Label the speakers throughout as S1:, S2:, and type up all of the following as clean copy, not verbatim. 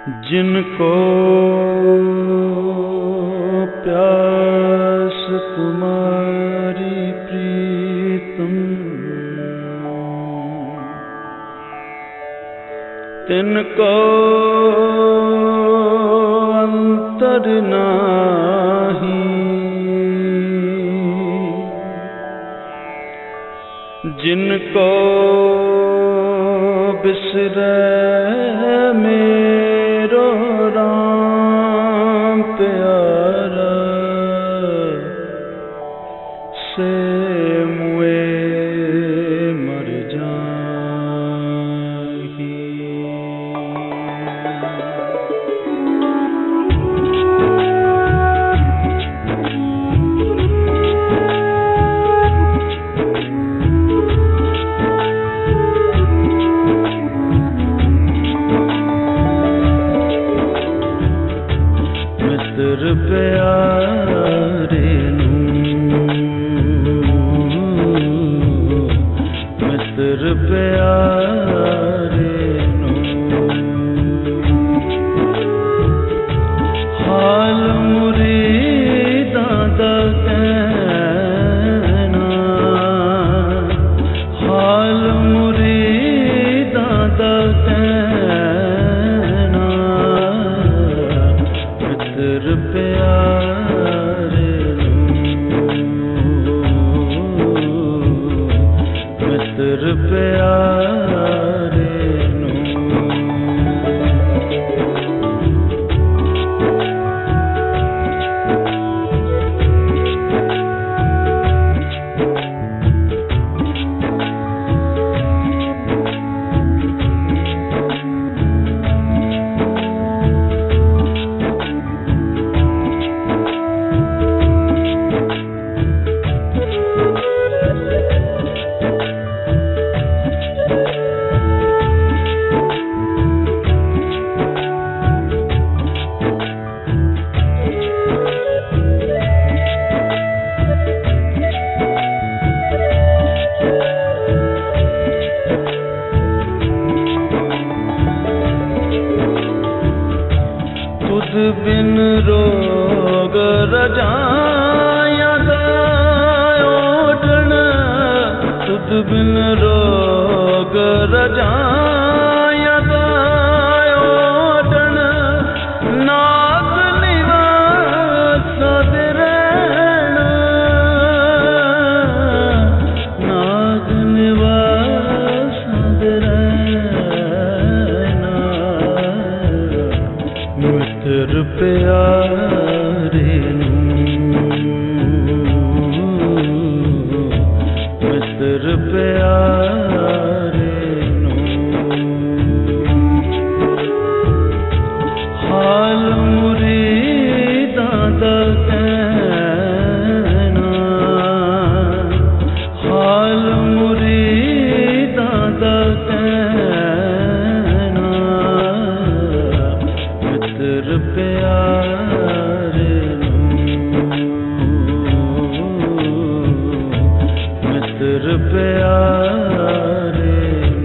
S1: जिनको प्यास तुम्हारी प्रीतम, तिनको अंतर नाही। जिनको बिसरे मेरो राम प्यारा, से मुए मर जाही। मित्र प्यारे नू, मित्र प्यारे नू, हाल मुरीदां दा कहना, हाल मुरीदां दा कहना। मित्र प्यारे नू, मित्र प्यारे नू। तुझ बिन रोग रजाया दा ओढ़ण, तुझ बिन रोग रजाया दा ओढ़ण। नाग निवासा दे रहना, नाग निवासा दे रहना। मित्र प्यारे नू, मित्र प्यारे नू, हाल मुरीदां दा कहना, हाल मुरीदां दा कहना। मित्र प्यारे नू, मित्र प्यारे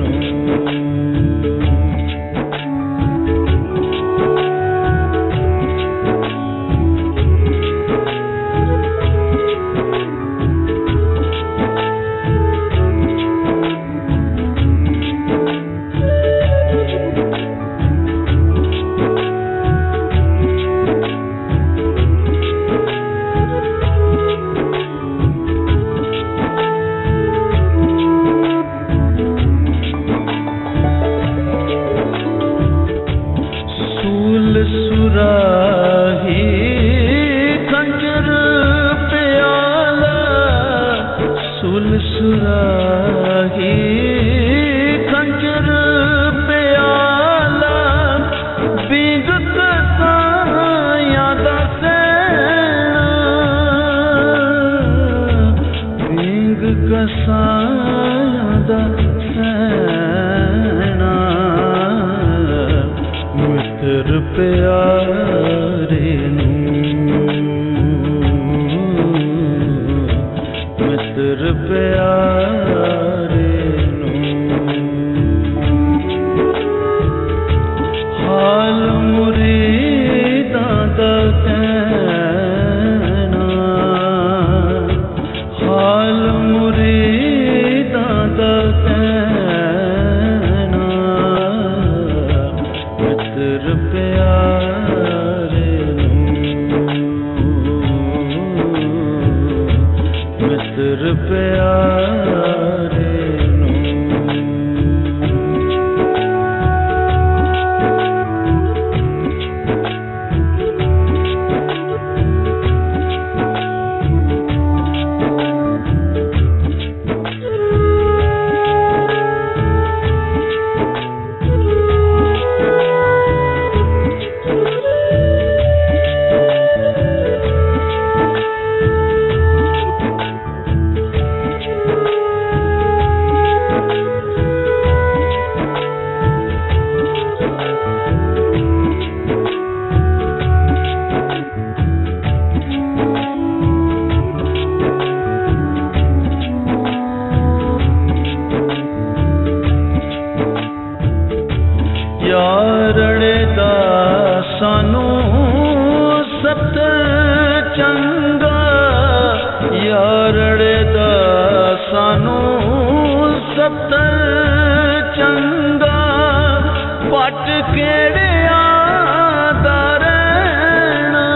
S1: 70 ਚੰਗਾ ਪਟ ਕਿਹੜਿਆਂ ਦਾ ਰਹਿਣਾ,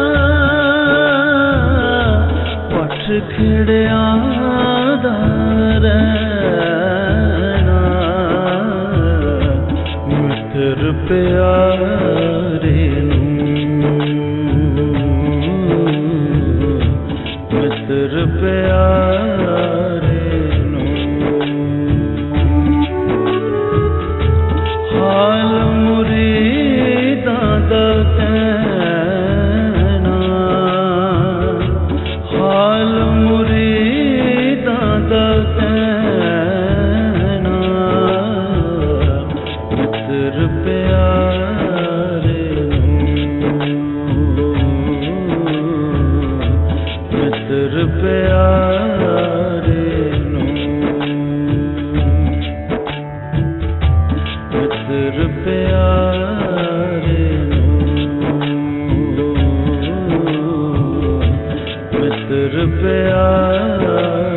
S1: ਪਟ ਕਿਹੜਿਆਂ ਦਾ ਰਹਿਣਾ। ਮਿੱਤਰ ਪਿਆਰੇ ਨੂੰ, ਮਿੱਤਰ ਪਿਆਰੇ ਨੂੰ। ਹਾਲ ਮੁਰੀਦਾਂ ਦਾ ਕਹਿਣਾ, ਹਾਲ ਮੁਰੀਦਾਂ ਦਾ ਕਹਿਣਾ। ਮਿੱਤਰ ਪਿਆਰੇ ਨੂੰ, ਮਿੱਤਰ ਪਿਆਰੇ ਨੂੰ, ਮਿੱਤਰ ਪਿਆਰੇ ਨੂੰ, ਮਿੱਤਰ ਪਿਆਰੇ।